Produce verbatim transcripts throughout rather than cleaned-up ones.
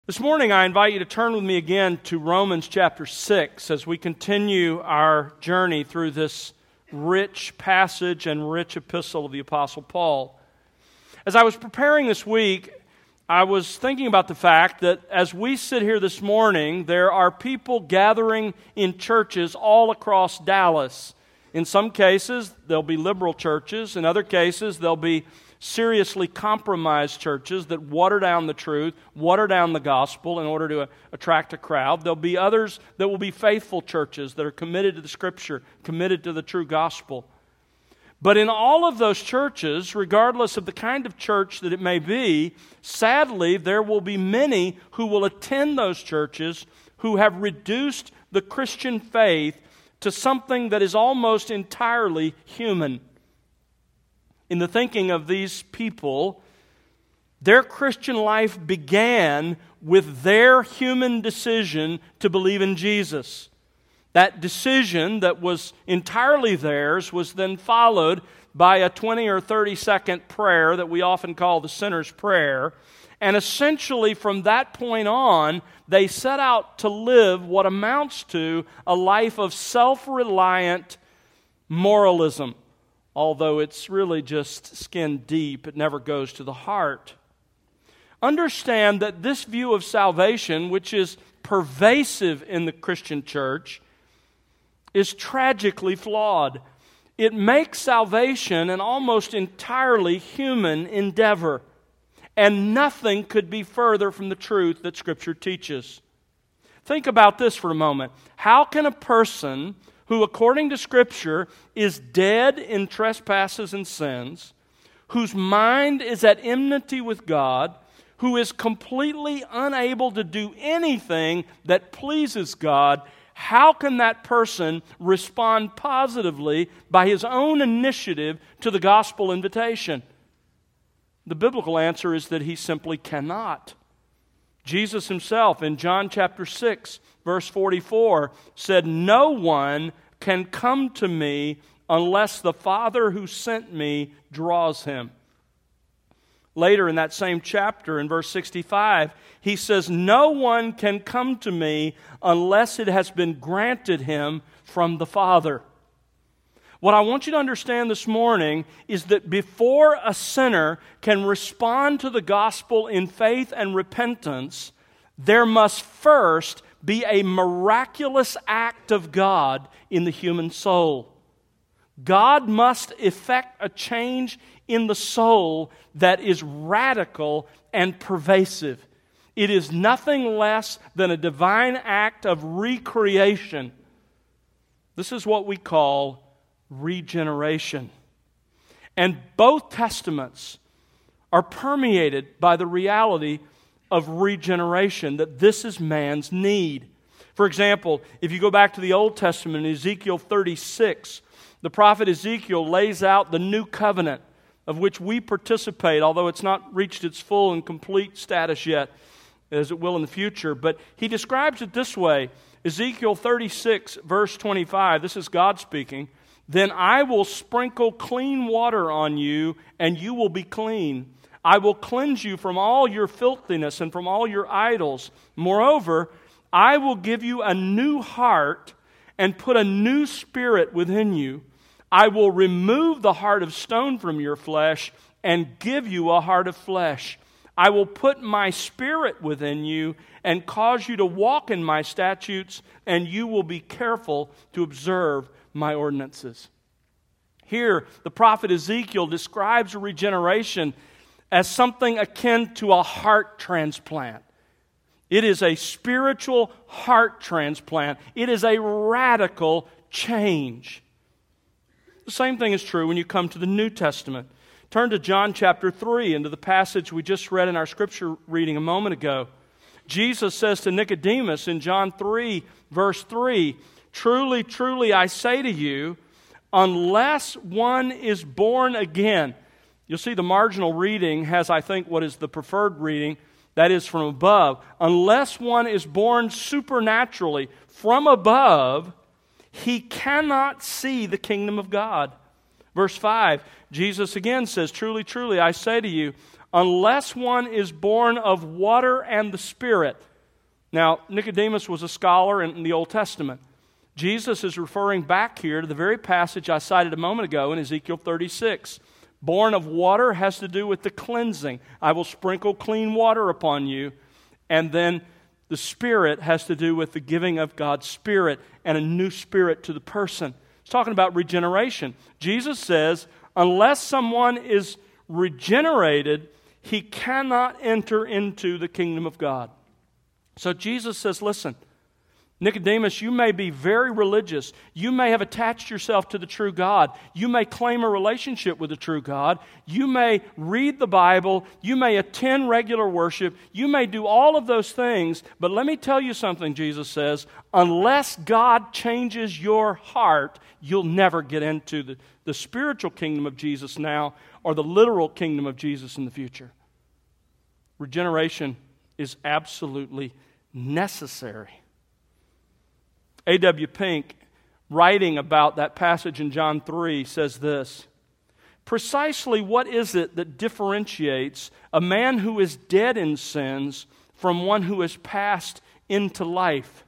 This morning, I invite you to turn with me again to Romans chapter six as we continue our journey through this rich passage and rich epistle of the Apostle Paul. As I was preparing this week, I was thinking about the fact that as we sit here this morning, there are people gathering in churches all across Dallas. In some cases, there'll be liberal churches. In other cases, there'll be seriously compromised churches that water down the truth, water down the gospel in order to uh, attract a crowd. There'll be others that will be faithful churches that are committed to the Scripture, committed to the true gospel. But in all of those churches, regardless of the kind of church that it may be, sadly, there will be many who will attend those churches who have reduced the Christian faith to something that is almost entirely human. In the thinking of these people, their Christian life began with their human decision to believe in Jesus. That decision that was entirely theirs was then followed by a twenty or thirty second prayer that we often call the sinner's prayer. And essentially from that point on, they set out to live what amounts to a life of self-reliant moralism. Although it's really just skin deep, it never goes to the heart. Understand that this view of salvation, which is pervasive in the Christian church, is tragically flawed. It makes salvation an almost entirely human endeavor, and nothing could be further from the truth that Scripture teaches. Think about this for a moment. How can a person who, according to Scripture, is dead in trespasses and sins, whose mind is at enmity with God, who is completely unable to do anything that pleases God, how can that person respond positively by his own initiative to the gospel invitation? The biblical answer is that he simply cannot. Jesus himself in John chapter six, verse forty-four, said, "No one can come to me unless the Father who sent me draws him." Later in that same chapter, in verse sixty-five, he says, "No one can come to me unless it has been granted him from the Father." What I want you to understand this morning is that before a sinner can respond to the gospel in faith and repentance, there must first be a miraculous act of God in the human soul. God must effect a change in the soul that is radical and pervasive. It is nothing less than a divine act of recreation. This is what we call regeneration. And both testaments are permeated by the reality of regeneration, that this is man's need. For example, if you go back to the Old Testament, in Ezekiel thirty-six, the prophet Ezekiel lays out the new covenant of which we participate, although it's not reached its full and complete status yet, as it will in the future. But he describes it this way, Ezekiel thirty-six, verse twenty-five, this is God speaking, "Then I will sprinkle clean water on you, and you will be clean. I will cleanse you from all your filthiness and from all your idols. Moreover, I will give you a new heart and put a new spirit within you. I will remove the heart of stone from your flesh and give you a heart of flesh. I will put my spirit within you and cause you to walk in my statutes, and you will be careful to observe my ordinances." Here, the prophet Ezekiel describes regeneration as something akin to a heart transplant. It is a spiritual heart transplant. It is a radical change. The same thing is true when you come to the New Testament. Turn to John chapter three, into the passage we just read in our scripture reading a moment ago. Jesus says to Nicodemus in John three, verse three, "Truly, truly, I say to you, unless one is born again." You'll see the marginal reading has, I think, what is the preferred reading, that is from above. "Unless one is born supernaturally from above, he cannot see the kingdom of God." Verse five, Jesus again says, "Truly, truly, I say to you, unless one is born of water and the Spirit. Now, Nicodemus was a scholar in the Old Testament. Jesus is referring back here to the very passage I cited a moment ago in Ezekiel thirty-six. Born of water has to do with the cleansing. I will sprinkle clean water upon you. And then the Spirit has to do with the giving of God's Spirit and a new spirit to the person. It's talking about regeneration. Jesus says, unless someone is regenerated, he cannot enter into the kingdom of God. So Jesus says, listen, Nicodemus, you may be very religious. You may have attached yourself to the true God. You may claim a relationship with the true God. You may read the Bible. You may attend regular worship. You may do all of those things. But let me tell you something, Jesus says, unless God changes your heart, you'll never get into the, the spiritual kingdom of Jesus now or the literal kingdom of Jesus in the future. Regeneration is absolutely necessary. A W Pink, writing about that passage in John three, says this: precisely what is it that differentiates a man who is dead in sins from one who has passed into life?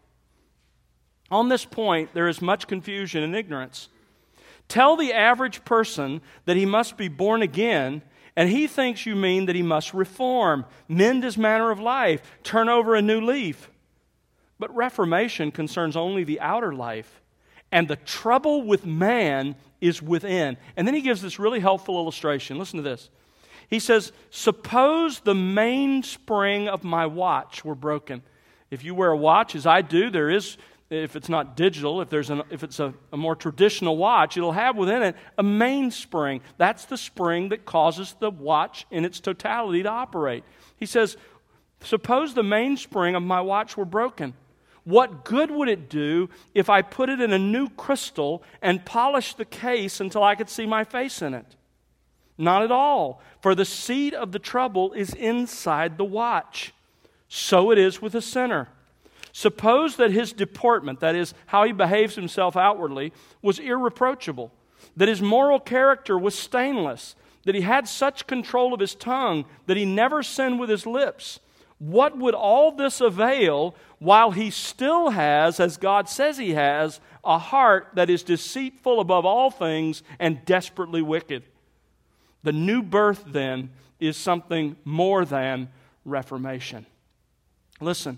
On this point, there is much confusion and ignorance. Tell the average person that he must be born again, and he thinks you mean that he must reform, mend his manner of life, turn over a new leaf. But reformation concerns only the outer life, and the trouble with man is within. And then he gives this really helpful illustration. Listen to this. He says, suppose the mainspring of my watch were broken. If you wear a watch, as I do, there is, if it's not digital, if there's an, if it's a, a more traditional watch, it'll have within it a mainspring. That's the spring that causes the watch in its totality to operate. He says, suppose the mainspring of my watch were broken. What good would it do if I put it in a new crystal and polished the case until I could see my face in it? Not at all, for the seat of the trouble is inside the watch. So it is with a sinner. Suppose that his deportment, that is, how he behaves himself outwardly, was irreproachable, that his moral character was stainless, that he had such control of his tongue that he never sinned with his lips. What would all this avail while he still has, as God says he has, a heart that is deceitful above all things and desperately wicked? The new birth, then, is something more than reformation. Listen,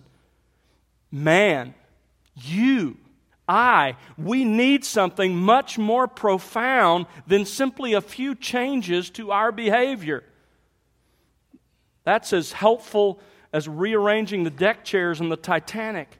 man, you, I, we need something much more profound than simply a few changes to our behavior. That's as helpful as rearranging the deck chairs on the Titanic.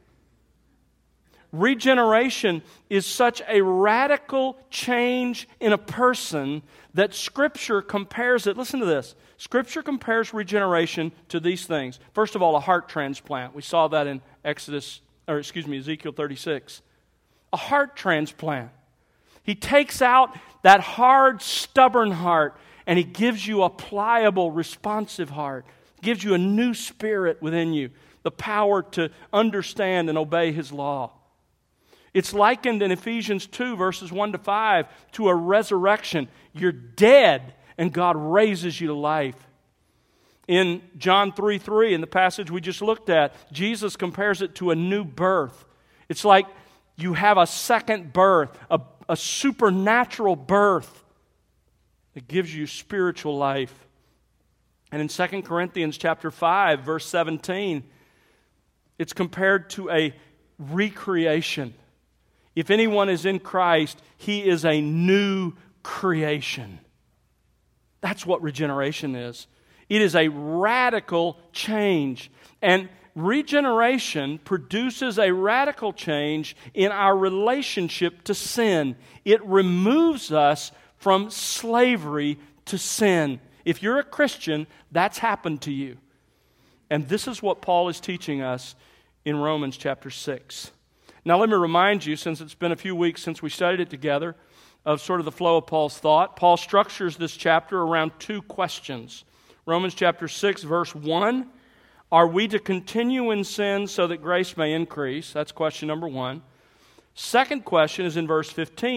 Regeneration is such a radical change in a person that Scripture compares it. Listen to this. Scripture compares regeneration to these things. First of all, a heart transplant. We saw that in Exodus, or excuse me, Ezekiel thirty-six. A heart transplant. He takes out that hard, stubborn heart, and He gives you a pliable, responsive heart. Gives you a new spirit within you, the power to understand and obey His law. It's likened in Ephesians two, verses one to five, to a resurrection. You're dead, and God raises you to life. In John three three, in the passage we just looked at, Jesus compares it to a new birth. It's like you have a second birth, a, a supernatural birth that gives you spiritual life. And in Second Corinthians chapter five, verse seventeen, it's compared to a recreation. If anyone is in Christ, he is a new creation. That's what regeneration is. It is a radical change. And regeneration produces a radical change in our relationship to sin. It removes us from slavery to sin. If you're a Christian, that's happened to you. And this is what Paul is teaching us in Romans chapter six. Now let me remind you, since it's been a few weeks since we studied it together, of sort of the flow of Paul's thought. Paul structures this chapter around two questions. Romans chapter six, verse one, are we to continue in sin so that grace may increase? That's question number one. Second question is in verse fifteen.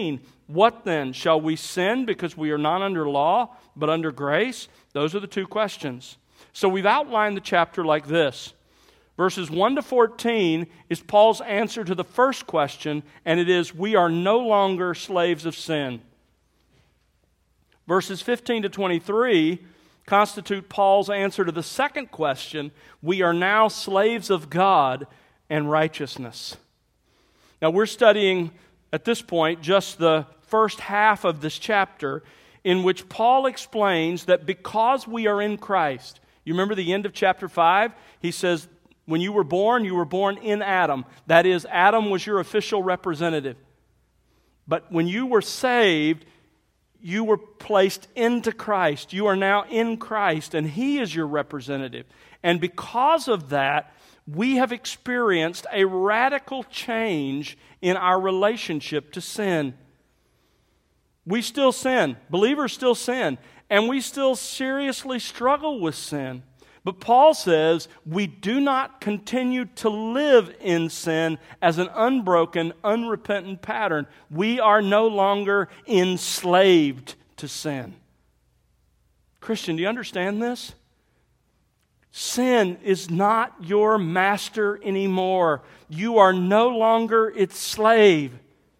What then? Shall we sin because we are not under law, but under grace? Those are the two questions. So we've outlined the chapter like this. Verses one to fourteen is Paul's answer to the first question, and it is, we are no longer slaves of sin. Verses fifteen to twenty-three constitute Paul's answer to the second question, we are now slaves of God and righteousness. Now we're studying, at this point, just the first half of this chapter, in which Paul explains that because we are in Christ, you remember the end of chapter five? He says, when you were born, you were born in Adam. That is, Adam was your official representative. But when you were saved, you were placed into Christ. You are now in Christ, and He is your representative. And because of that, we have experienced a radical change in our relationship to sin. We still sin. Believers still sin. And we still seriously struggle with sin. But Paul says we do not continue to live in sin as an unbroken, unrepentant pattern. We are no longer enslaved to sin. Christian, do you understand this? Sin is not your master anymore. You are no longer its slave.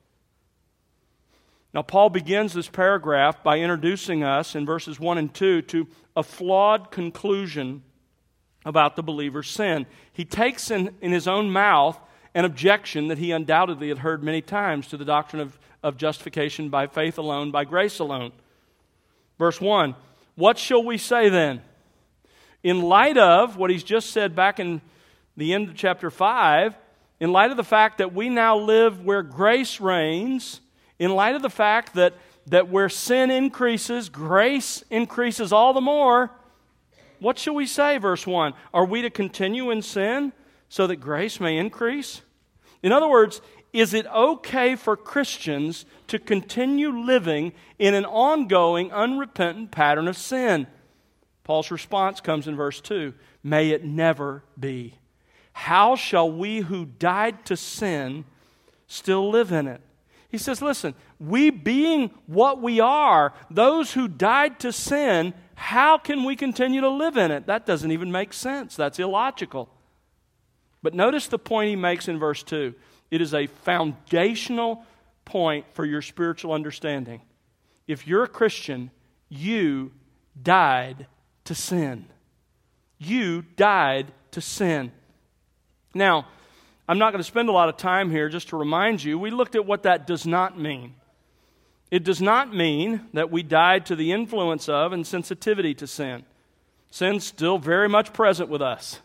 Now, Paul begins this paragraph by introducing us in verses one and two to a flawed conclusion about the believer's sin. He takes in, in his own mouth an objection that he undoubtedly had heard many times to the doctrine of, of justification by faith alone, by grace alone. Verse one, what shall we say then? In light of what he's just said back in the end of chapter five, in light of the fact that we now live where grace reigns, in light of the fact that, that where sin increases, grace increases all the more, what shall we say, verse one? Are we to continue in sin so that grace may increase? In other words, is it okay for Christians to continue living in an ongoing, unrepentant pattern of sin? Paul's response comes in verse two. May it never be. How shall we who died to sin still live in it? He says, listen, we being what we are, those who died to sin, how can we continue to live in it? That doesn't even make sense. That's illogical. But notice the point he makes in verse two. It is a foundational point for your spiritual understanding. If you're a Christian, you died to sin. You died to sin. Now, I'm not going to spend a lot of time here just to remind you, we looked at what that does not mean. It does not mean that we died to the influence of and sensitivity to sin. Sin's still very much present with us.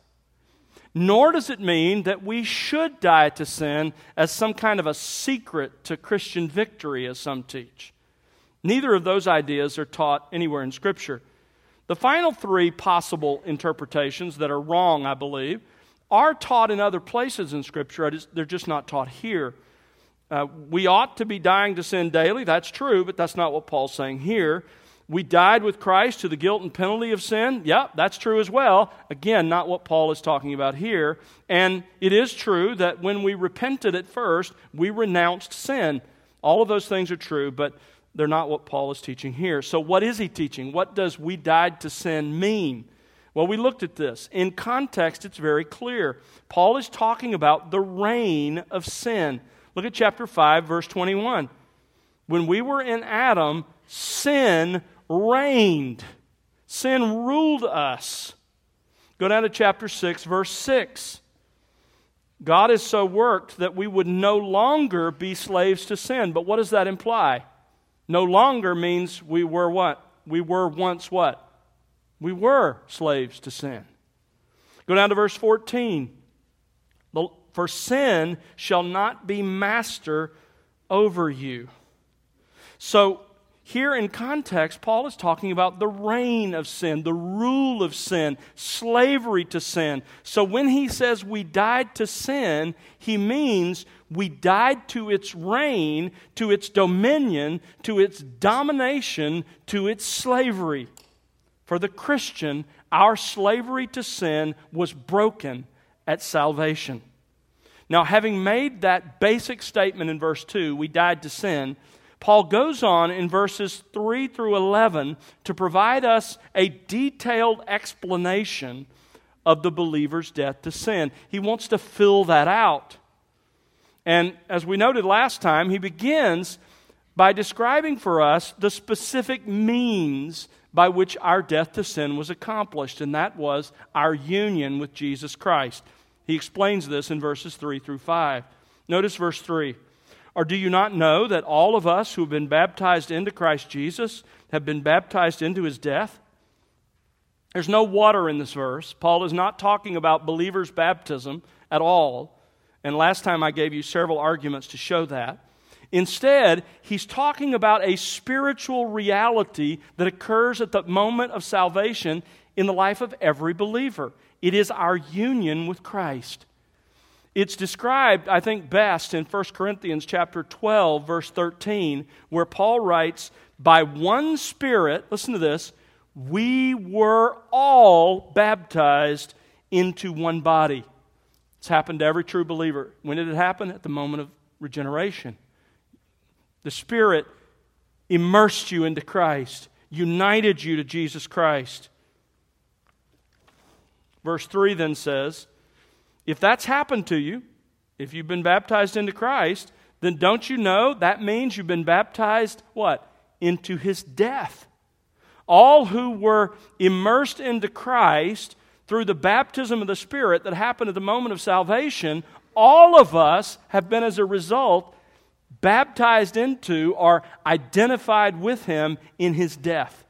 Nor does it mean that we should die to sin as some kind of a secret to Christian victory, as some teach. Neither of those ideas are taught anywhere in Scripture. The final three possible interpretations that are wrong, I believe, are taught in other places in Scripture. They're just not taught here. Uh, we ought to be dying to sin daily. That's true, but that's not what Paul's saying here. We died with Christ to the guilt and penalty of sin. Yeah, that's true as well. Again, not what Paul is talking about here. And it is true that when we repented at first, we renounced sin. All of those things are true, but they're not what Paul is teaching here. So what is he teaching? What does we died to sin mean? Well, we looked at this. In context, it's very clear. Paul is talking about the reign of sin. Look at chapter five, verse twenty-one. When we were in Adam, sin reigned. Sin ruled us. Go down to chapter six, verse six. God has so worked that we would no longer be slaves to sin. But what does that imply? No longer means we were what? We were once what? We were slaves to sin. Go down to verse fourteen. For sin shall not be master over you. So, here in context, Paul is talking about the reign of sin, the rule of sin, slavery to sin. So when he says we died to sin, he means we died to its reign, to its dominion, to its domination, to its slavery. For the Christian, our slavery to sin was broken at salvation. Now, having made that basic statement in verse two, we died to sin, Paul goes on in verses three through eleven to provide us a detailed explanation of the believer's death to sin. He wants to fill that out. And as we noted last time, he begins by describing for us the specific means by which our death to sin was accomplished, and that was our union with Jesus Christ. He explains this in verses three through five. Notice verse three. Or do you not know that all of us who have been baptized into Christ Jesus have been baptized into His death? There's no water in this verse. Paul is not talking about believers' baptism at all. And last time I gave you several arguments to show that. Instead, he's talking about a spiritual reality that occurs at the moment of salvation in the life of every believer. It is our union with Christ. It's described, I think, best in First Corinthians chapter twelve, verse thirteen, where Paul writes, by one Spirit, listen to this, we were all baptized into one body. It's happened to every true believer. When did it happen? At the moment of regeneration. The Spirit immersed you into Christ, united you to Jesus Christ. Verse three then says, if that's happened to you, if you've been baptized into Christ, then don't you know that means you've been baptized, what? Into His death. All who were immersed into Christ through the baptism of the Spirit that happened at the moment of salvation, all of us have been as a result baptized into or identified with Him in His death.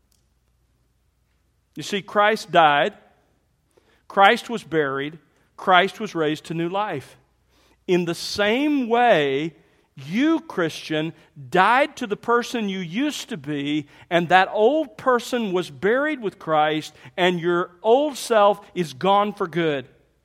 You see, Christ died, Christ was buried, Christ was raised to new life. In the same way, you, Christian, died to the person you used to be, and that old person was buried with Christ, and your old self is gone for good.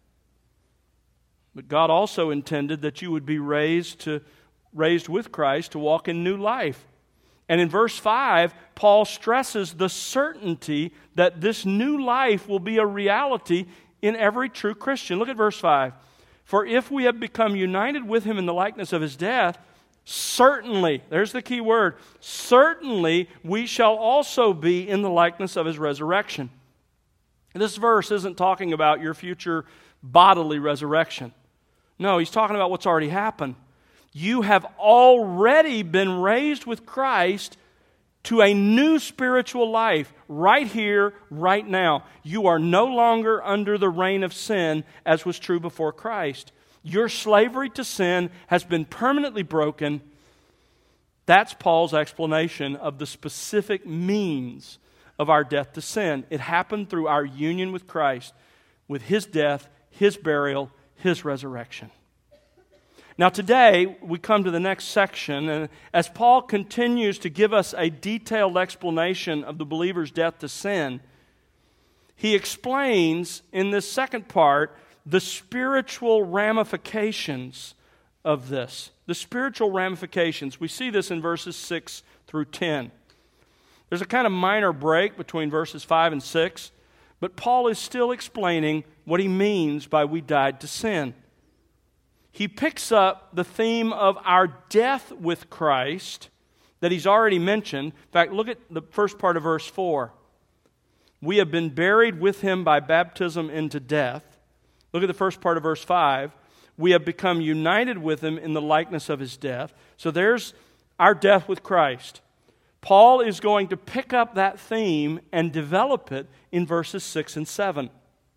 But God also intended that you would be raised to raised with Christ to walk in new life. And in verse five, Paul stresses the certainty that this new life will be a reality in every true Christian. Look at verse five. For if we have become united with Him in the likeness of His death, certainly, there's the key word, certainly we shall also be in the likeness of His resurrection. This verse isn't talking about your future bodily resurrection. No, he's talking about what's already happened. You have already been raised with Christ to a new spiritual life right here, right now. You are no longer under the reign of sin as was true before Christ. Your slavery to sin has been permanently broken. That's Paul's explanation of the specific means of our death to sin. It happened through our union with Christ, with His death, His burial, His resurrection. Now today, we come to the next section, and as Paul continues to give us a detailed explanation of the believer's death to sin, he explains in this second part the spiritual ramifications of this. The spiritual ramifications. We see this in verses six through ten. There's a kind of minor break between verses five and six, but Paul is still explaining what he means by we died to sin. He picks up the theme of our death with Christ that he's already mentioned. In fact, look at the first part of verse four. We have been buried with Him by baptism into death. Look at the first part of verse five. We have become united with Him in the likeness of His death. So there's our death with Christ. Paul is going to pick up that theme and develop it in verses six and seven.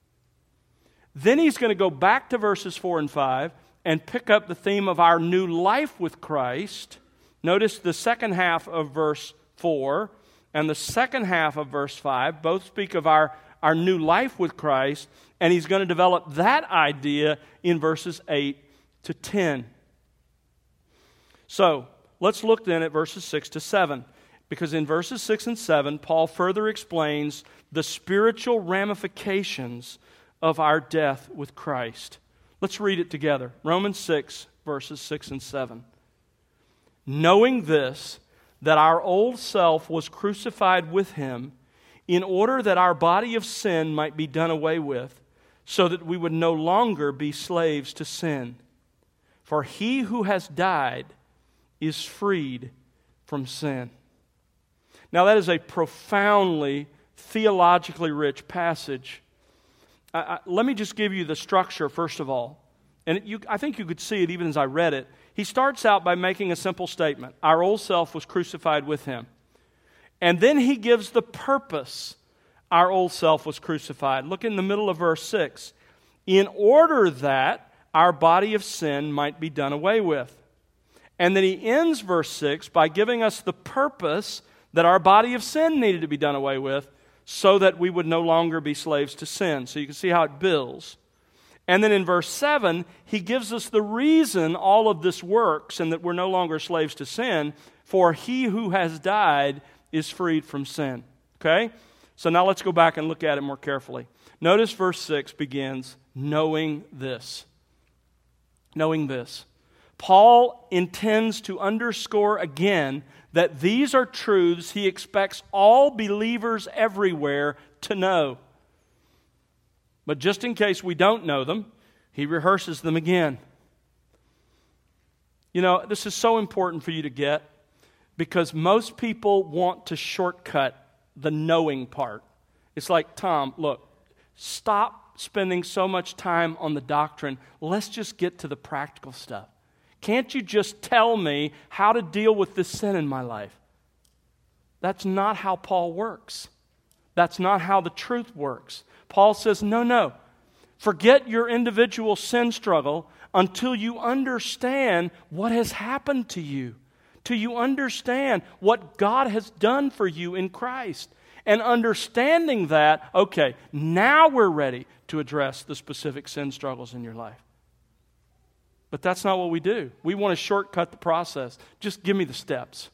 Then he's going to go back to verses four and five and pick up the theme of our new life with Christ. Notice the second half of verse four and the second half of verse five both speak of our, our new life with Christ, and he's going to develop that idea in verses eight to ten. So, let's look then at verses six to seven, because in verses six and seven, Paul further explains the spiritual ramifications of our death with Christ. Let's read it together. Romans six, verses six and seven. Knowing this, that our old self was crucified with Him, in order that our body of sin might be done away with, so that we would no longer be slaves to sin. For he who has died is freed from sin. Now, that is a profoundly theologically rich passage. I, I, let me just give you the structure, first of all. And you, I think you could see it even as I read it. He starts out by making a simple statement. Our old self was crucified with him. And then he gives the purpose. Our old self was crucified. Look in the middle of verse six. In order that our body of sin might be done away with. And then he ends verse six by giving us the purpose that our body of sin needed to be done away with so that we would no longer be slaves to sin. So you can see how it builds. And then in verse seven, he gives us the reason all of this works and that we're no longer slaves to sin, for he who has died is freed from sin. Okay? So now let's go back and look at it more carefully. Notice verse six begins, knowing this. Knowing this. Paul intends to underscore again that these are truths he expects all believers everywhere to know. But just in case we don't know them, he rehearses them again. You know, this is so important for you to get because most people want to shortcut the knowing part. It's like, Tom, look, stop spending so much time on the doctrine. Let's just get to the practical stuff. Can't you just tell me how to deal with this sin in my life? That's not how Paul works. That's not how the truth works. Paul says, no, no. Forget your individual sin struggle until you understand what has happened to you. Till you understand what God has done for you in Christ. And understanding that, okay, now we're ready to address the specific sin struggles in your life. But that's not what we do. We want to shortcut the process. Just give me the steps.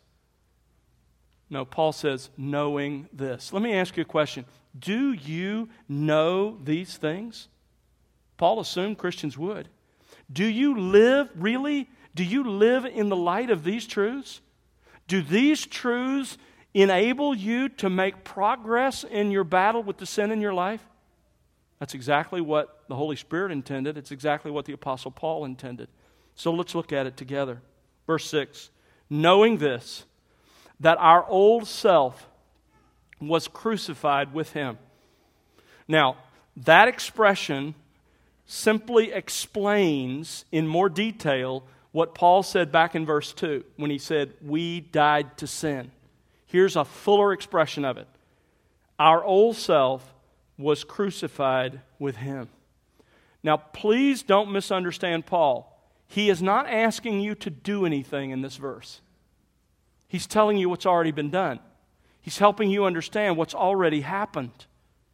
No, Paul says, knowing this. Let me ask you a question. Do you know these things? Paul assumed Christians would. Do you live, really? Do you live in the light of these truths? Do these truths enable you to make progress in your battle with the sin in your life? That's exactly what the Holy Spirit intended. It's exactly what the Apostle Paul intended. So let's look at it together. Verse six, knowing this, that our old self was crucified with him. Now, that expression simply explains in more detail what Paul said back in verse two when he said, we died to sin. Here's a fuller expression of it. Our old self was crucified with him. Now, please don't misunderstand Paul. He is not asking you to do anything in this verse. He's telling you what's already been done. He's helping you understand what's already happened.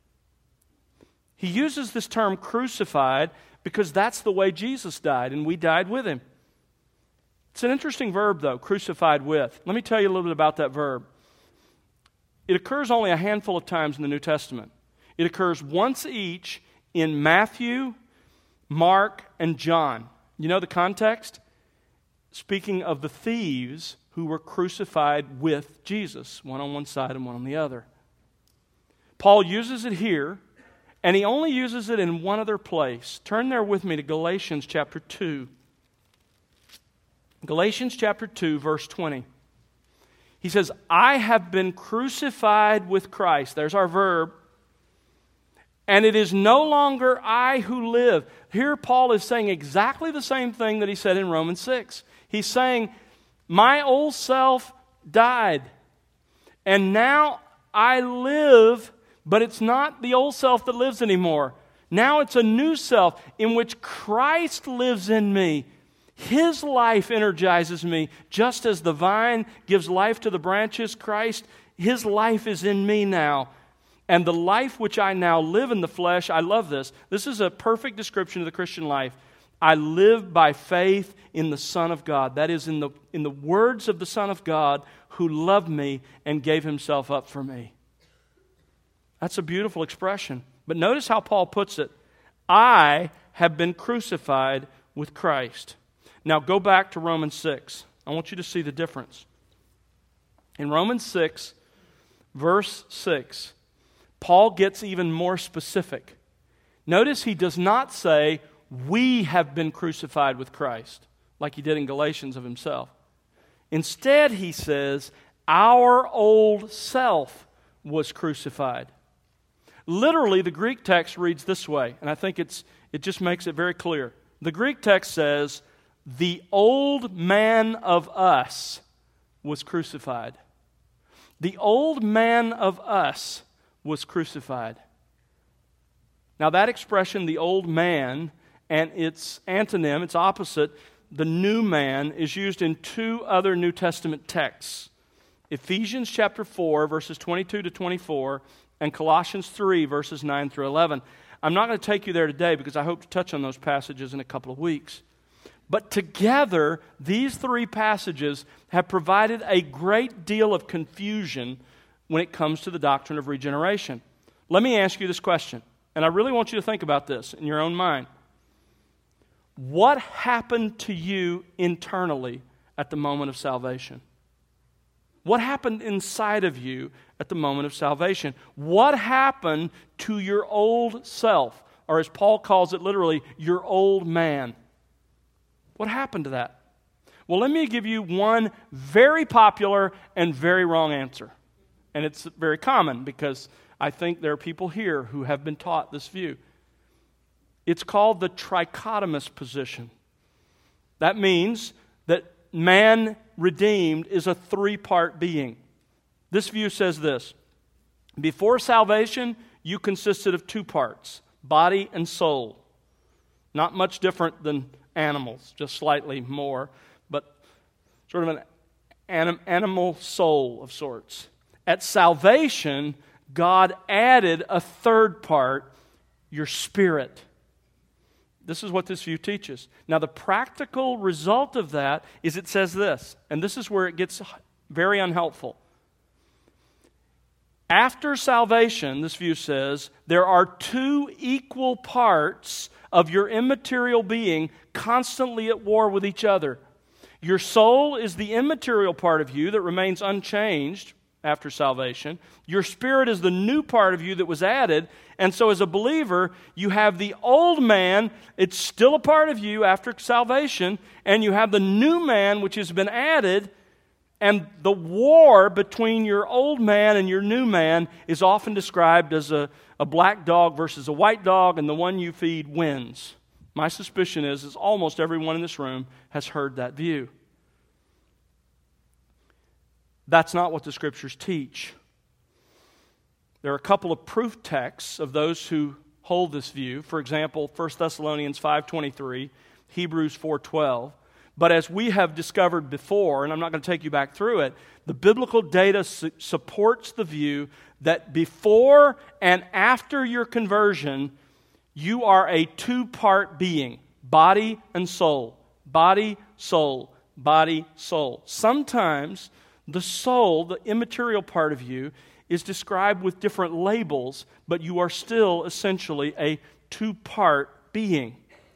He uses this term crucified because that's the way Jesus died, and we died with him. It's an interesting verb, though, crucified with. Let me tell you a little bit about that verb. It occurs only a handful of times in the New Testament. It occurs once each in Matthew, Mark, and John. You know the context? Speaking of the thieves who were crucified with Jesus, one on one side and one on the other. Paul uses it here, and he only uses it in one other place. Turn there with me to Galatians chapter two. Galatians chapter two, verse twenty. He says, I have been crucified with Christ. There's our verb. And it is no longer I who live. Here Paul is saying exactly the same thing that he said in Romans six. He's saying, my old self died. And now I live, but it's not the old self that lives anymore. Now it's a new self in which Christ lives in me. His life energizes me. Just as the vine gives life to the branches, Christ, His life is in me now. And the life which I now live in the flesh, I love this. This is a perfect description of the Christian life. I live by faith in the Son of God. That is, in the, in the words of the Son of God who loved me and gave Himself up for me. That's a beautiful expression. But notice how Paul puts it. I have been crucified with Christ. Now go back to Romans six. I want you to see the difference. In Romans six, verse six, Paul gets even more specific. Notice he does not say, we have been crucified with Christ, like he did in Galatians of himself. Instead, he says, our old self was crucified. Literally, the Greek text reads this way, and I think it's it just makes it very clear. The Greek text says, the old man of us was crucified. The old man of us was crucified. Now that expression, the old man, and its antonym, its opposite, the new man, is used in two other New Testament texts. Ephesians chapter four, verses twenty-two to twenty-four, and Colossians three, verses nine through eleven. I'm not going to take you there today because I hope to touch on those passages in a couple of weeks. But together, these three passages have provided a great deal of confusion when it comes to the doctrine of regeneration. Let me ask you this question, and I really want you to think about this in your own mind. What happened to you internally at the moment of salvation? What happened inside of you at the moment of salvation? What happened to your old self, or as Paul calls it literally, your old man? What happened to that? Well, let me give you one very popular and very wrong answer. And it's very common because I think there are people here who have been taught this view. It's called the trichotomous position. That means that man redeemed is a three-part being. This view says this: before salvation, you consisted of two parts, body and soul. Not much different than animals, just slightly more, but sort of an anim- animal soul of sorts. At salvation, God added a third part, your spirit. This is what this view teaches. Now, the practical result of that is it says this, and this is where it gets very unhelpful. After salvation, this view says, there are two equal parts of your immaterial being constantly at war with each other. Your soul is the immaterial part of you that remains unchanged after salvation. Your spirit is the new part of you that was added. And so as a believer, you have the old man, it's still a part of you after salvation, and you have the new man which has been added, and the war between your old man and your new man is often described as a, a black dog versus a white dog, and the one you feed wins. My suspicion is, is almost everyone in this room has heard that view. That's not what the Scriptures teach. There are a couple of proof texts of those who hold this view. For example, First Thessalonians five twenty-three, Hebrews four twelve. But as we have discovered before, and I'm not going to take you back through it, the biblical data su- supports the view that before and after your conversion, you are a two-part being, body and soul. Body, soul, body, soul. Sometimes the soul, the immaterial part of you, is described with different labels, but you are still essentially a two-part being.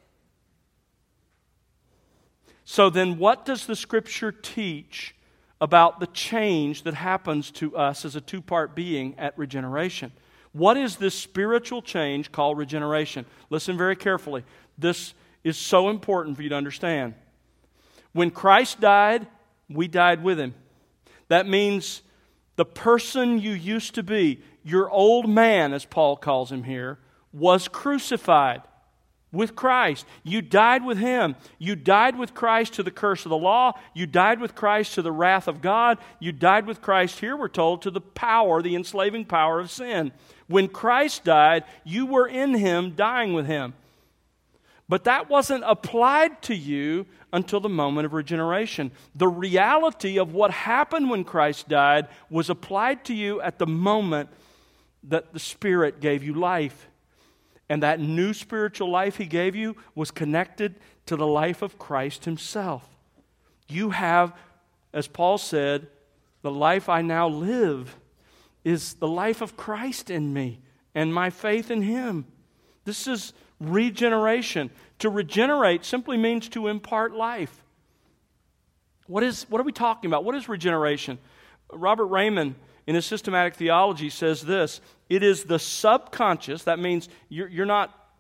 So then what does the Scripture teach about the change that happens to us as a two-part being at regeneration? What is this spiritual change called regeneration? Listen very carefully. This is so important for you to understand. When Christ died, we died with Him. That means the person you used to be, your old man, as Paul calls him here, was crucified with Christ. You died with Him. You died with Christ to the curse of the law. You died with Christ to the wrath of God. You died with Christ, here we're told, to the power, the enslaving power of sin. When Christ died, you were in Him, dying with Him. But that wasn't applied to you until the moment of regeneration. The reality of what happened when Christ died was applied to you at the moment that the Spirit gave you life. And that new spiritual life He gave you was connected to the life of Christ Himself. You have, as Paul said, the life I now live is the life of Christ in me and my faith in Him. This is regeneration. To regenerate simply means to impart life. What is, what are we talking about? What is regeneration? Robert Raymond, in his systematic theology, says this: it is the subconscious, that means you're, you're not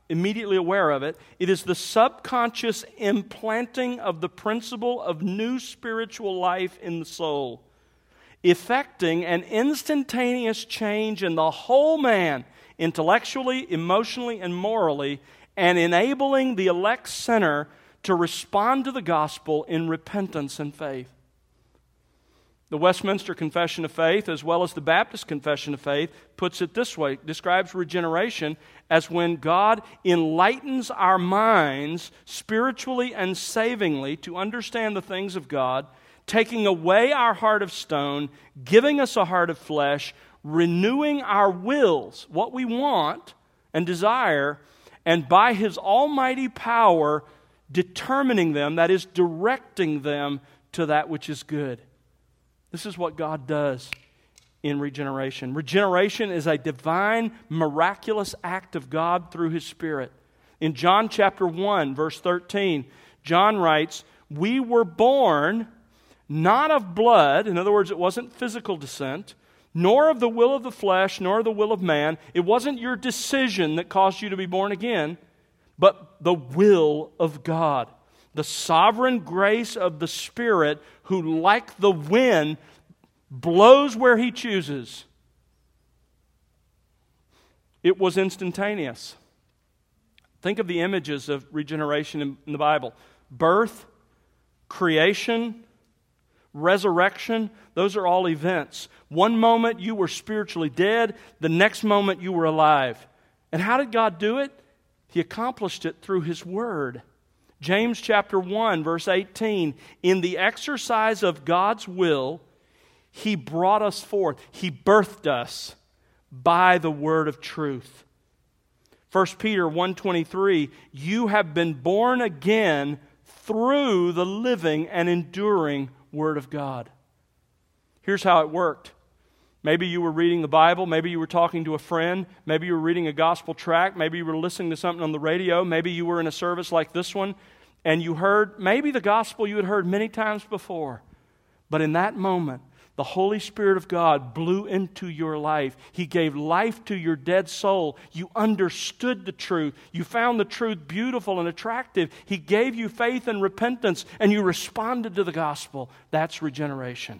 immediately aware of it. It is the subconscious implanting of the principle of new spiritual life in the soul, effecting an instantaneous change in the whole man, intellectually, emotionally, and morally, and enabling the elect sinner to respond to the gospel in repentance and faith. The Westminster Confession of Faith, as well as the Baptist Confession of Faith, puts it this way, describes regeneration as when God enlightens our minds spiritually and savingly to understand the things of God, taking away our heart of stone, giving us a heart of flesh, renewing our wills, what we want and desire, and by His almighty power, determining them, that is, directing them to that which is good. This is what God does in regeneration. Regeneration is a divine, miraculous act of God through His Spirit. In John chapter one, verse thirteen, John writes, "We were born not of blood," in other words, it wasn't physical descent, "nor of the will of the flesh, nor the will of man." It wasn't your decision that caused you to be born again, but the will of God. The sovereign grace of the Spirit who, like the wind, blows where He chooses. It was instantaneous. Think of the images of regeneration in, in the Bible. Birth, creation, resurrection, those are all events. One moment you were spiritually dead, the next moment you were alive. And how did God do it? He accomplished it through His Word. James chapter one, verse eighteen, "In the exercise of God's will, He brought us forth." He birthed us by the word of truth. First Peter one twenty-three, "You have been born again through the living and enduring Word of God." Here's how it worked. Maybe you were reading the Bible, maybe you were talking to a friend, maybe you were reading a gospel tract, maybe you were listening to something on the radio, maybe you were in a service like this one, and you heard maybe the gospel you had heard many times before. But in that moment, the Holy Spirit of God blew into your life. He gave life to your dead soul. You understood the truth. You found the truth beautiful and attractive. He gave you faith and repentance, and you responded to the gospel. That's regeneration.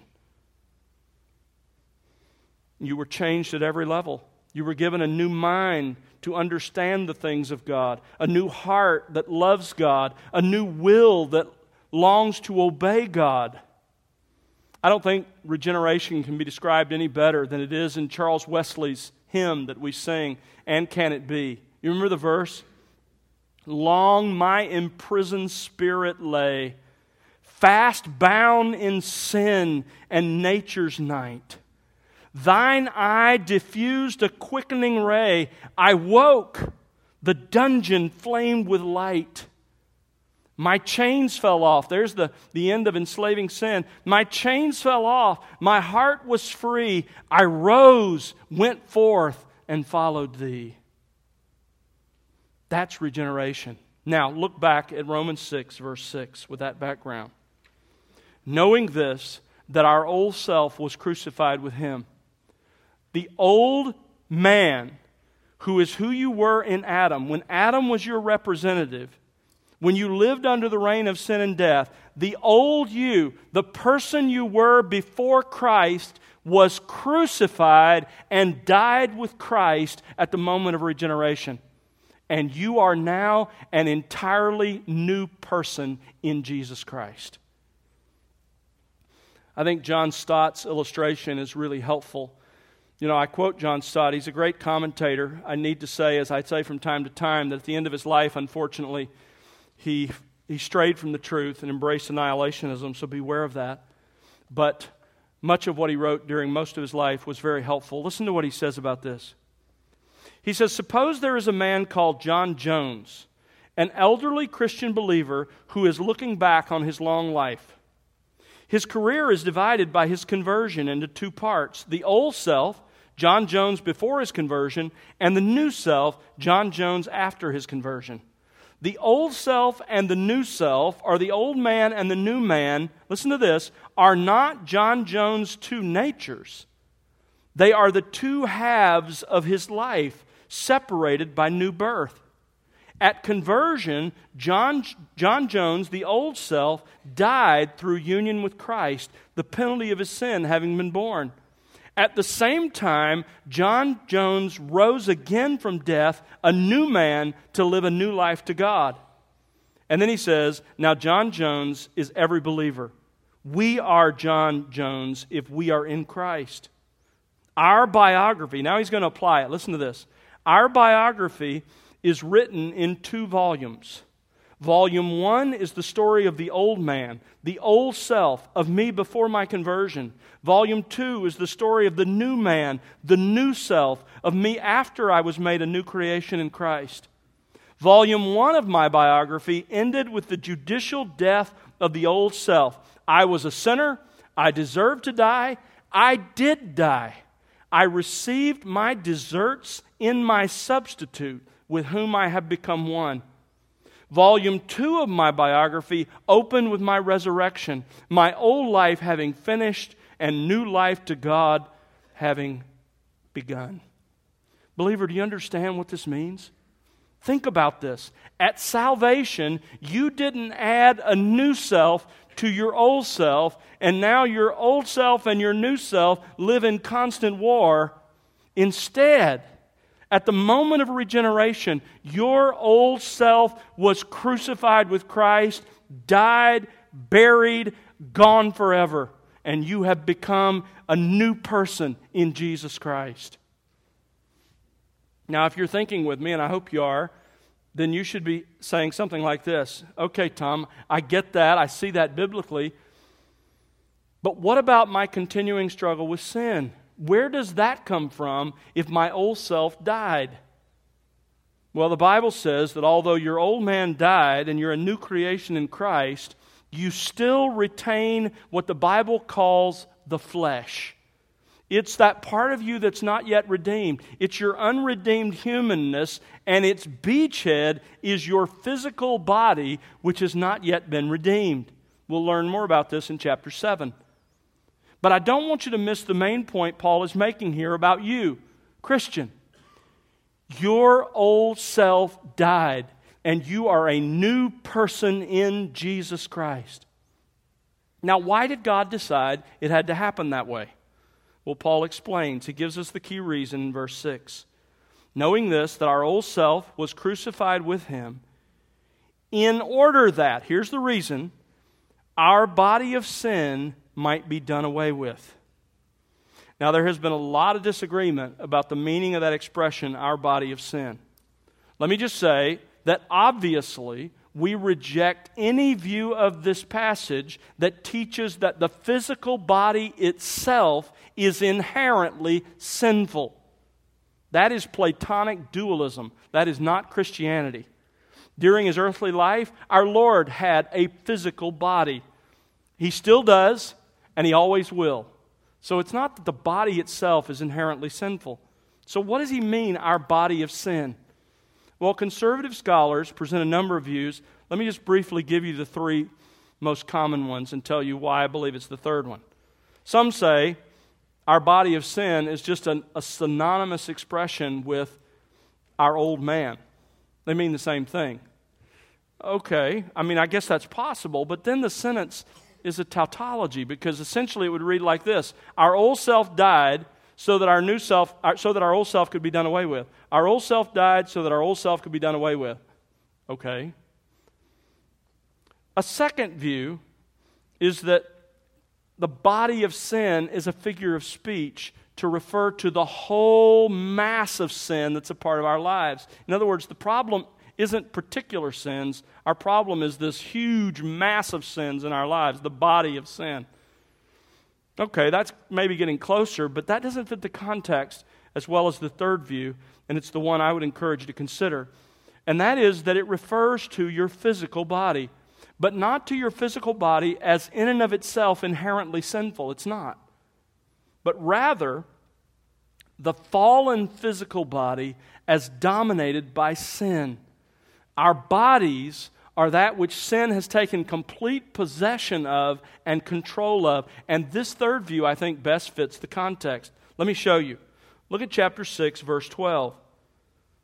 You were changed at every level. You were given a new mind to understand the things of God, a new heart that loves God, a new will that longs to obey God. I don't think regeneration can be described any better than it is in Charles Wesley's hymn that we sing, "And Can It Be?" You remember the verse? "Long my imprisoned spirit lay, fast bound in sin and nature's night. Thine eye diffused a quickening ray. I woke, the dungeon flamed with light. My chains fell off." There's the, the end of enslaving sin. "My chains fell off. My heart was free. I rose, went forth, and followed Thee." That's regeneration. Now, look back at Romans six, verse six, with that background. "Knowing this, that our old self was crucified with Him." The old man, who is who you were in Adam, when Adam was your representative, when you lived under the reign of sin and death, the old you, the person you were before Christ, was crucified and died with Christ at the moment of regeneration. And you are now an entirely new person in Jesus Christ. I think John Stott's illustration is really helpful. You know, I quote John Stott. He's a great commentator. I need to say, as I say from time to time, that at the end of his life, unfortunately, he he strayed from the truth and embraced annihilationism, so beware of that. But much of what he wrote during most of his life was very helpful. Listen to what he says about this. He says, "Suppose there is a man called John Jones, an elderly Christian believer who is looking back on his long life. His career is divided by his conversion into two parts: the old self, John Jones before his conversion, and the new self, John Jones after his conversion. The old self and the new self, or the old man and the new man, listen to this, are not John Jones' two natures. They are the two halves of his life, separated by new birth. At conversion, John, John Jones, the old self, died through union with Christ, the penalty of his sin having been borne. At the same time, John Jones rose again from death, a new man to live a new life to God. And then he says, now John Jones is every believer. We are John Jones if we are in Christ. Our biography, now he's going to apply it. Listen to this. Our biography is written in two volumes. Volume one is the story of the old man, the old self of me before my conversion. Volume two is the story of the new man, the new self of me after I was made a new creation in Christ. Volume one of my biography ended with the judicial death of the old self. I was a sinner. I deserved to die. I did die. I received my deserts in my substitute, with whom I have become one. Volume two of my biography opened with my resurrection, my old life having finished and new life to God having begun. Believer, do you understand what this means? Think about this. At salvation, you didn't add a new self to your old self, and now your old self and your new self live in constant war. Instead, at the moment of regeneration, your old self was crucified with Christ, died, buried, gone forever, and you have become a new person in Jesus Christ. Now, if you're thinking with me, and I hope you are, then you should be saying something like this. Okay, Tom, I get that. I see that biblically. But what about my continuing struggle with sin? Where does that come from if my old self died? Well, the Bible says that although your old man died and you're a new creation in Christ, you still retain what the Bible calls the flesh. It's that part of you that's not yet redeemed. It's your unredeemed humanness, and its beachhead is your physical body, which has not yet been redeemed. We'll learn more about this in chapter seven. But I don't want you to miss the main point Paul is making here about you, Christian. Your old self died, and you are a new person in Jesus Christ. Now, why did God decide it had to happen that way? Well, Paul explains. He gives us the key reason in verse six. Knowing this, that our old self was crucified with Him, in order that, here's the reason, our body of sin might be done away with. Now, there has been a lot of disagreement about the meaning of that expression, our body of sin. Let me just say that obviously we reject any view of this passage that teaches that the physical body itself is inherently sinful. That is Platonic dualism. That is not Christianity. During His earthly life, our Lord had a physical body. He still does, and He always will. So it's not that the body itself is inherently sinful. So what does He mean, our body of sin? Well, conservative scholars present a number of views. Let me just briefly give you the three most common ones and tell you why I believe it's the third one. Some say our body of sin is just an, a synonymous expression with our old man. They mean the same thing. Okay, I mean, I guess that's possible, but then the sentence is a tautology, because essentially it would read like this: our old self died so that our new self, so that our old self could be done away with. Our old self died so that our old self could be done away with. Okay. A second view is that the body of sin is a figure of speech to refer to the whole mass of sin that's a part of our lives. In other words, the problem isn't particular sins. Our problem is this huge mass of sins in our lives, the body of sin. Okay, that's maybe getting closer, but that doesn't fit the context as well as the third view, and it's the one I would encourage you to consider. And that is that it refers to your physical body, but not to your physical body as in and of itself inherently sinful. It's not. But rather, the fallen physical body as dominated by sin. Our bodies are that which sin has taken complete possession of and control of. And this third view, I think, best fits the context. Let me show you. Look at chapter six, verse twelve. The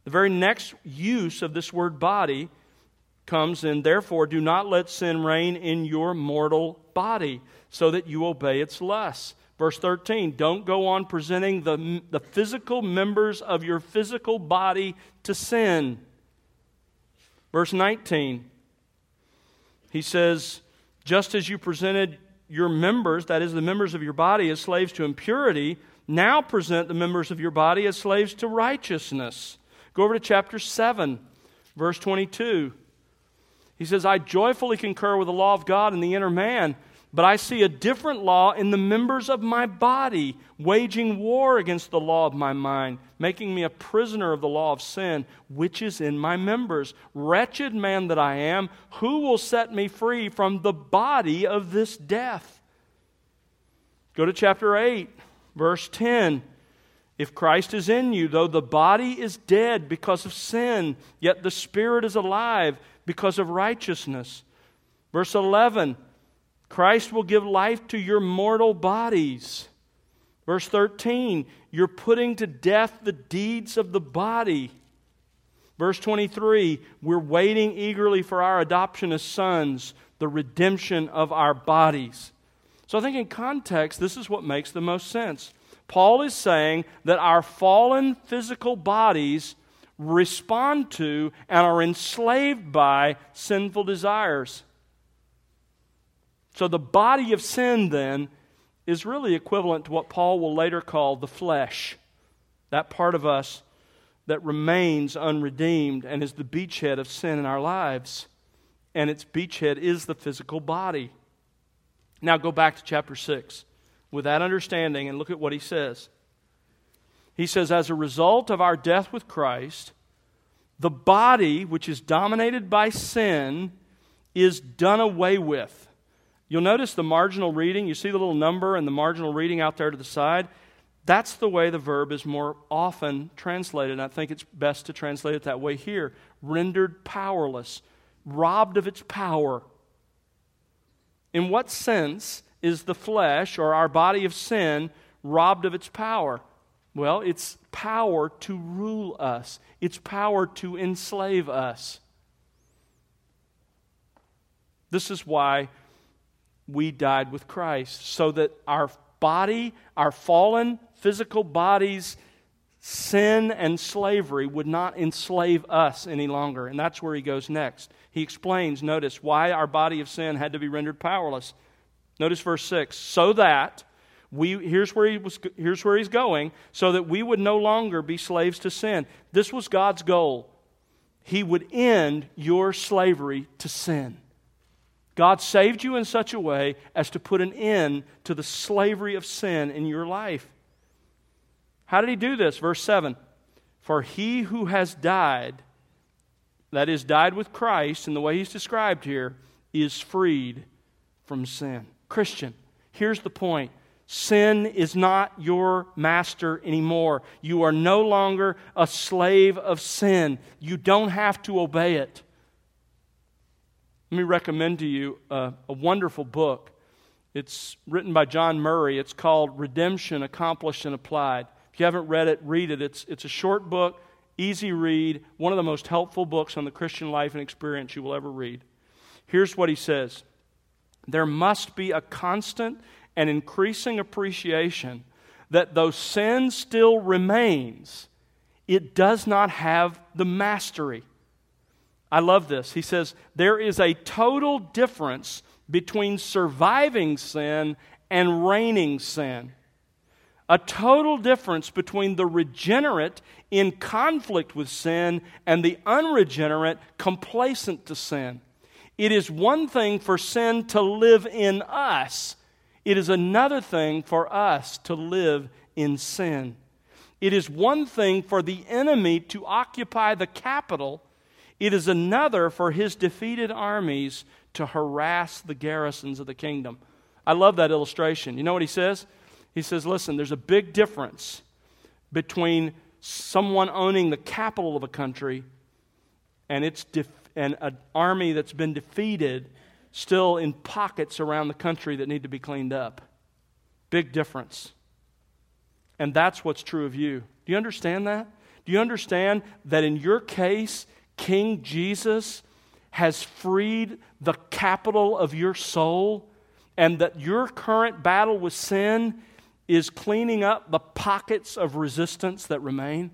The very next use of this word body comes in, therefore, do not let sin reign in your mortal body, so that you obey its lusts. Verse thirteen, don't go on presenting the, the physical members of your physical body to sin. Verse nineteen, he says, just as you presented your members, that is the members of your body, as slaves to impurity, now present the members of your body as slaves to righteousness. Go over to chapter seven, verse twenty-two. He says, I joyfully concur with the law of God in the inner man, but I see a different law in the members of my body, waging war against the law of my mind, making me a prisoner of the law of sin, which is in my members. Wretched man that I am, who will set me free from the body of this death? Go to chapter eight, verse ten. If Christ is in you, though the body is dead because of sin, yet the spirit is alive because of righteousness. Verse eleven, Christ will give life to your mortal bodies. Verse thirteen, you're putting to death the deeds of the body. Verse twenty-three, we're waiting eagerly for our adoption as sons, the redemption of our bodies. So I think in context, this is what makes the most sense. Paul is saying that our fallen physical bodies respond to and are enslaved by sinful desires. So the body of sin, then, is really equivalent to what Paul will later call the flesh, that part of us that remains unredeemed and is the beachhead of sin in our lives. And its beachhead is the physical body. Now go back to chapter six with that understanding and look at what he says. He says, as a result of our death with Christ, the body, which is dominated by sin, is done away with. You'll notice the marginal reading. You see the little number and the marginal reading out there to the side? That's the way the verb is more often translated. And I think it's best to translate it that way here. Rendered powerless, robbed of its power. In what sense is the flesh, or our body of sin, robbed of its power? Well, it's power to rule us. It's power to enslave us. This is why we died with Christ, so that our body, our fallen physical bodies, sin and slavery would not enslave us any longer. And that's where he goes next. He explains, notice, why our body of sin had to be rendered powerless. Notice verse six, so that we, here's where he was, here's where he's going, so that we would no longer be slaves to sin. This was God's goal. He would end your slavery to sin. God saved you in such a way as to put an end to the slavery of sin in your life. How did he do this? Verse seven, for he who has died, that is, died with Christ in the way he's described here, is freed from sin. Christian, here's the point. Sin is not your master anymore. You are no longer a slave of sin. You don't have to obey it. Let me recommend to you a, a wonderful book. It's written by John Murray. It's called Redemption Accomplished and Applied. If you haven't read it, read it. It's, it's a short book, easy read, one of the most helpful books on the Christian life and experience you will ever read. Here's what he says. There must be a constant and increasing appreciation that though sin still remains, it does not have the mastery. I love this. He says, there is a total difference between surviving sin and reigning sin. A total difference between the regenerate in conflict with sin and the unregenerate complacent to sin. It is one thing for sin to live in us. It is another thing for us to live in sin. It is one thing for the enemy to occupy the capital. It is another for his defeated armies to harass the garrisons of the kingdom. I love that illustration. You know what he says? He says, listen, there's a big difference between someone owning the capital of a country and its def- and an army that's been defeated still in pockets around the country that need to be cleaned up. Big difference. And that's what's true of you. Do you understand that? Do Do you understand that in your case, King Jesus has freed the capital of your soul, and that your current battle with sin is cleaning up the pockets of resistance that remain?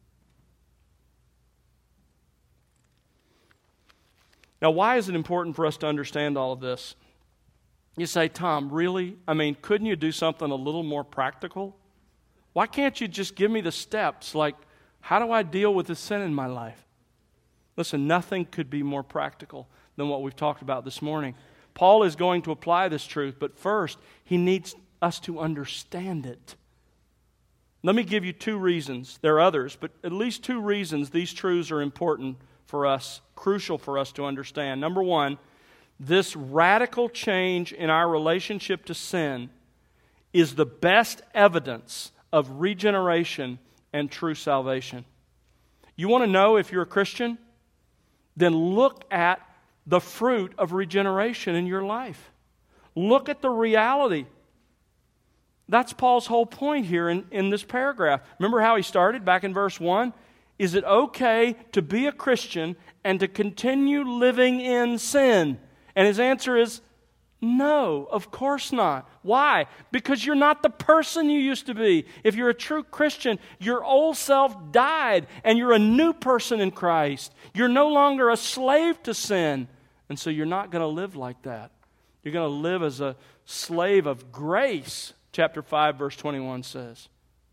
Now, why is it important for us to understand all of this? You say, Tom, really? I mean, couldn't you do something a little more practical? Why can't you just give me the steps? Like, how do I deal with the sin in my life? Listen, nothing could be more practical than what we've talked about this morning. Paul is going to apply this truth, but first, he needs us to understand it. Let me give you two reasons. There are others, but at least two reasons these truths are important for us, crucial for us to understand. Number one, this radical change in our relationship to sin is the best evidence of regeneration and true salvation. You want to know if you're a Christian? Then look at the fruit of regeneration in your life. Look at the reality. That's Paul's whole point here in, in this paragraph. Remember how he started back in verse one? Is it okay to be a Christian and to continue living in sin? And his answer is, no, of course not. Why? Because you're not the person you used to be. If you're a true Christian, your old self died and you're a new person in Christ. You're no longer a slave to sin. And so you're not going to live like that. You're going to live as a slave of grace, chapter five, verse twenty-one says.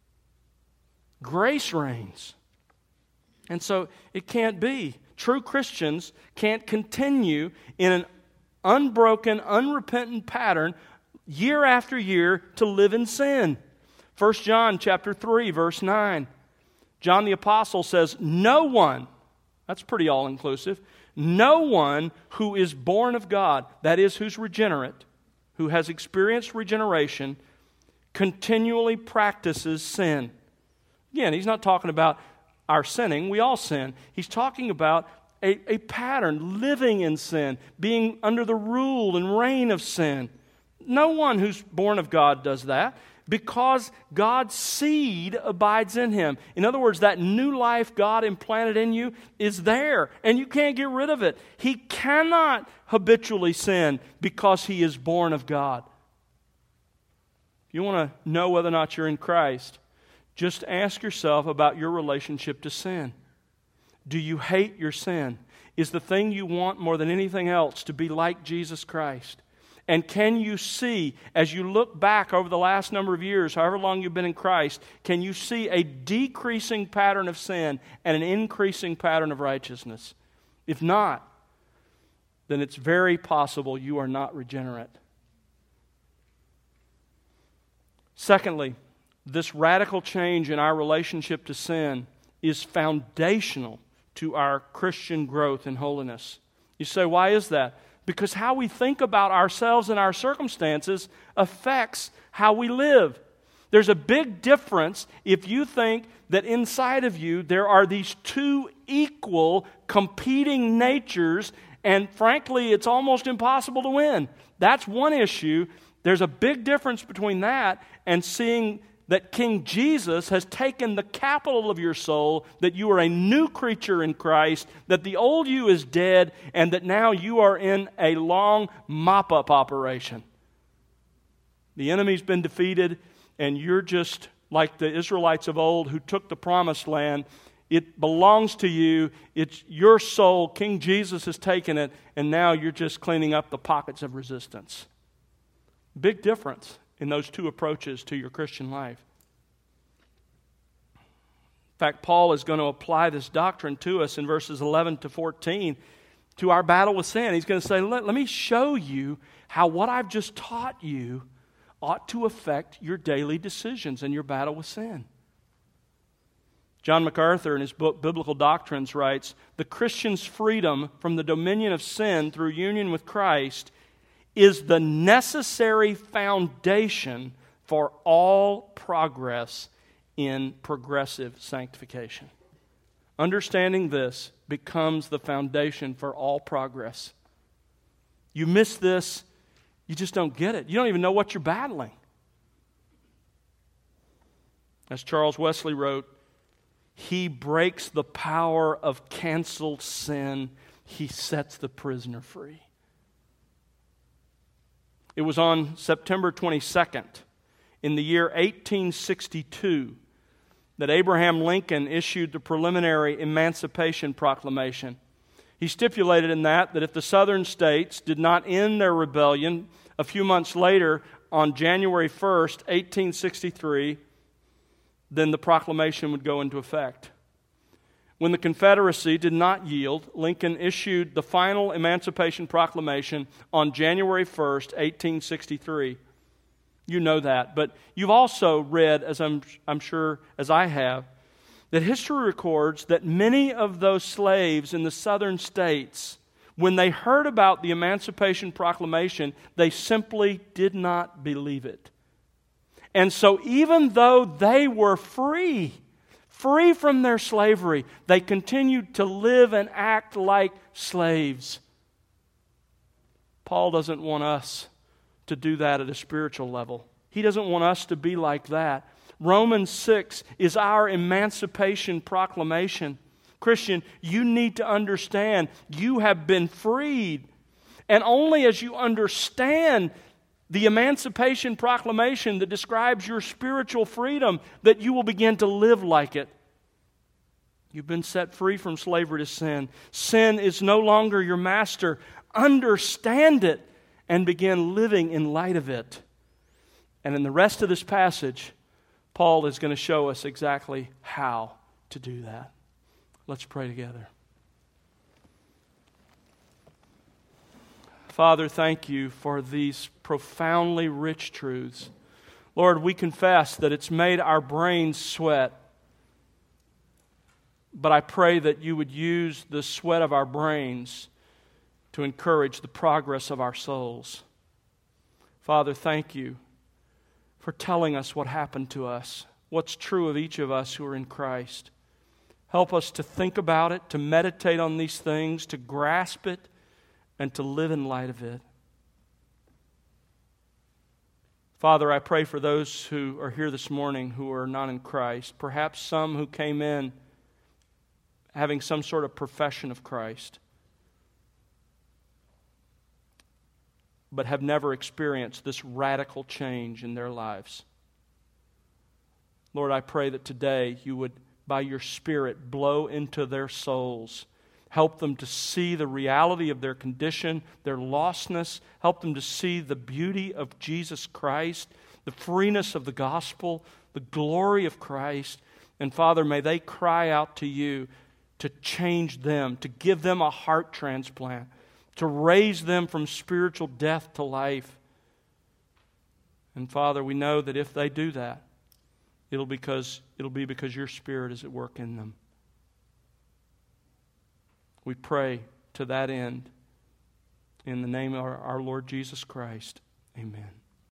Grace reigns. And so it can't be. True Christians can't continue in an unbroken, unrepentant pattern year after year to live in sin. First John chapter three, verse nine. John the Apostle says, no one, that's pretty all-inclusive, no one who is born of God, that is, who's regenerate, who has experienced regeneration, continually practices sin. Again, he's not talking about our sinning. We all sin. He's talking about a, a pattern, living in sin, being under the rule and reign of sin. No one who's born of God does that, because God's seed abides in him. In other words, that new life God implanted in you is there, and you can't get rid of it. He cannot habitually sin because he is born of God. If you want to know whether or not you're in Christ, just ask yourself about your relationship to sin. Do you hate your sin? Is the thing you want more than anything else to be like Jesus Christ? And can you see, as you look back over the last number of years, however long you've been in Christ, can you see a decreasing pattern of sin and an increasing pattern of righteousness? If not, then it's very possible you are not regenerate. Secondly, this radical change in our relationship to sin is foundational to our Christian growth in holiness. You say, why is that? Because how we think about ourselves and our circumstances affects how we live. There's a big difference if you think that inside of you there are these two equal, competing natures, and frankly, it's almost impossible to win. That's one issue. There's a big difference between that and seeing that King Jesus has taken the capital of your soul, that you are a new creature in Christ, that the old you is dead, and that now you are in a long mop-up operation. The enemy's been defeated, and you're just like the Israelites of old who took the promised land. It belongs to you. It's your soul. King Jesus has taken it, and now you're just cleaning up the pockets of resistance. Big difference in those two approaches to your Christian life. In fact, Paul is going to apply this doctrine to us in verses eleven to fourteen to our battle with sin. He's going to say, let, let me show you how what I've just taught you ought to affect your daily decisions and your battle with sin. John MacArthur, in his book Biblical Doctrines, writes, the Christian's freedom from the dominion of sin through union with Christ is the necessary foundation for all progress in progressive sanctification. Understanding this becomes the foundation for all progress. You miss this, you just don't get it. You don't even know what you're battling. As Charles Wesley wrote, He breaks the power of canceled sin. He sets the prisoner free. It was on September twenty-second in the year eighteen sixty-two that Abraham Lincoln issued the preliminary Emancipation Proclamation. He stipulated in that that if the southern states did not end their rebellion a few months later, on January first, eighteen sixty-three, then the proclamation would go into effect. When the Confederacy did not yield, Lincoln issued the final Emancipation Proclamation on January first, eighteen sixty-three. You know that, but you've also read, as I'm, I'm sure as I have, that history records that many of those slaves in the southern states, when they heard about the Emancipation Proclamation, they simply did not believe it. And so even though they were free, free from their slavery, they continued to live and act like slaves. Paul doesn't want us to do that at a spiritual level. He doesn't want us to be like that. Romans six is our emancipation proclamation. Christian, you need to understand you have been freed. And only as you understand the Emancipation Proclamation that describes your spiritual freedom that you will begin to live like it. You've been set free from slavery to sin. Sin is no longer your master. Understand it and begin living in light of it. And in the rest of this passage, Paul is going to show us exactly how to do that. Let's pray together. Father, thank you for these profoundly rich truths. Lord, we confess that it's made our brains sweat. But I pray that you would use the sweat of our brains to encourage the progress of our souls. Father, thank you for telling us what happened to us, what's true of each of us who are in Christ. Help us to think about it, to meditate on these things, to grasp it, and to live in light of it. Father, I pray for those who are here this morning who are not in Christ, perhaps some who came in having some sort of profession of Christ, but have never experienced this radical change in their lives. Lord, I pray that today you would, by your Spirit, blow into their souls. Help them to see the reality of their condition, their lostness. Help them to see the beauty of Jesus Christ, the freeness of the gospel, the glory of Christ. And Father, may they cry out to you to change them, to give them a heart transplant, to raise them from spiritual death to life. And Father, we know that if they do that, it'll because it'll be because your Spirit is at work in them. We pray to that end in the name of our, our Lord Jesus Christ. Amen.